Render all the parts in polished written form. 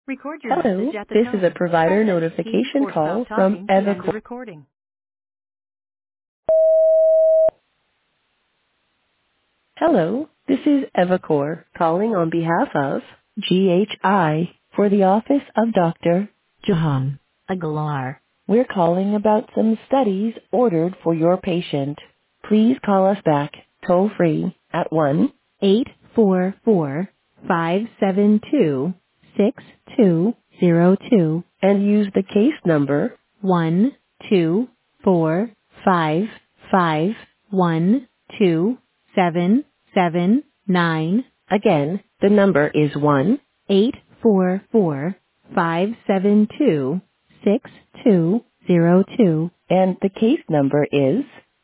Record your Hello, message at the this is a tone. provider Press any key notification or stop call from talking to end the Evercore. recording. Hello, this is Evercore calling on behalf of GHI for the office of Dr. Jahan Aguilar. We're calling about some studies ordered for your patient. Please call us back toll free at 1-844-572-6202 and use the case number 12455127779. Again, the number is 1-844-572-6202 and the case number is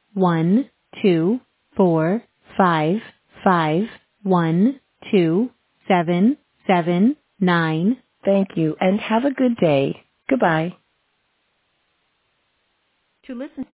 12455127779. Thank you and have a good day. Goodbye. To listen